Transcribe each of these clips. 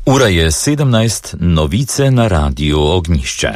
Ura je 17, novice na Radiu Ognjišče.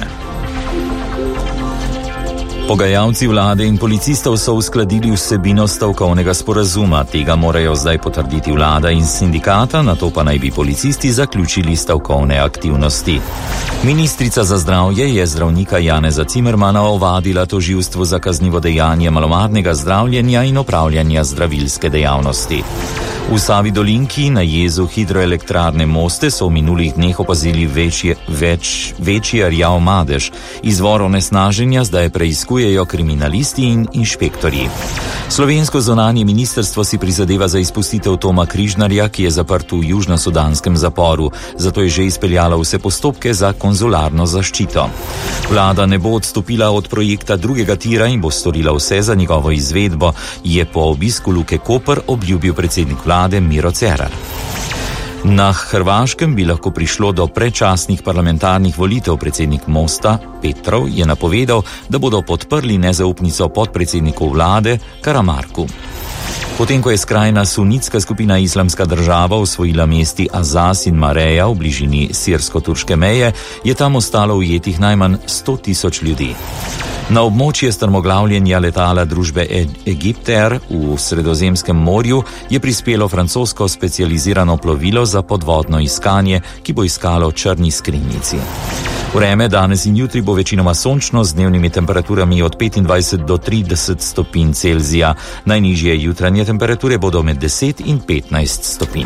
Pogajalci vlade in policistov so uskladili vsebino stavkovnega sporazuma. Tega morajo zdaj potrditi vlada in sindikata, nato pa naj bi policisti zaključili stavkovne aktivnosti. Ministrica za zdravje je zdravnika Janeza Cimermana ovadila tožilstvu za kaznivo dejanje malomarnega zdravljenja in opravljanja zdravilske dejavnosti. V Savi dolinki na jezu hidroelektrarne Moste so v minulih dneh opazili večji rjav madež. Izvor onesnaženja zdaj preiskujejo kriminalisti in inšpektorji. Slovensko zunanje ministrstvo si prizadeva za izpustitev Toma Križnarja, ki je zaprt v južnosudanskem zaporu, zato je že izpeljala vse postopke za konzularno zaščito. Vlada ne bo odstopila od projekta drugega tira in bo storila vse za njegovo izvedbo, je po obisku Luke Koper obljubil predsednik vlade Miro Cerar. Na Hrvaškem bi lahko prišlo do predčasnih parlamentarnih volitev. Predsednik Mosta Petrov je napovedal, da bodo podprli nezaupnico podpredsedniku vlade Karamarku. Potem, ko je skrajna sunitska skupina Islamska država osvojila mesti Azaz in Mareja v bližini sirsko-turške meje, je tam ostalo ujetih najmanj 100.000 ljudi. Na območje strmoglavljenja letala družbe Egypter v Sredozemskem morju je prispelo francosko specializirano plovilo za podvodno iskanje, ki bo iskalo črni skrinjici. Vreme danes in jutri bo večinoma sončno z dnevnimi temperaturami od 25 do 30 stopinj Celzija. Najnižje jutranje temperature bodo med 10 in 15 stopinj.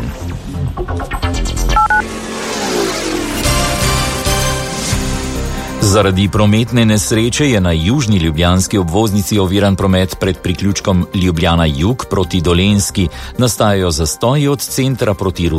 Zaradi prometne nesreče je na južni ljubljanski obvoznici oviran promet pred priključkom Ljubljana Jug proti Dolenjski. Nastajajo zastoji od centra proti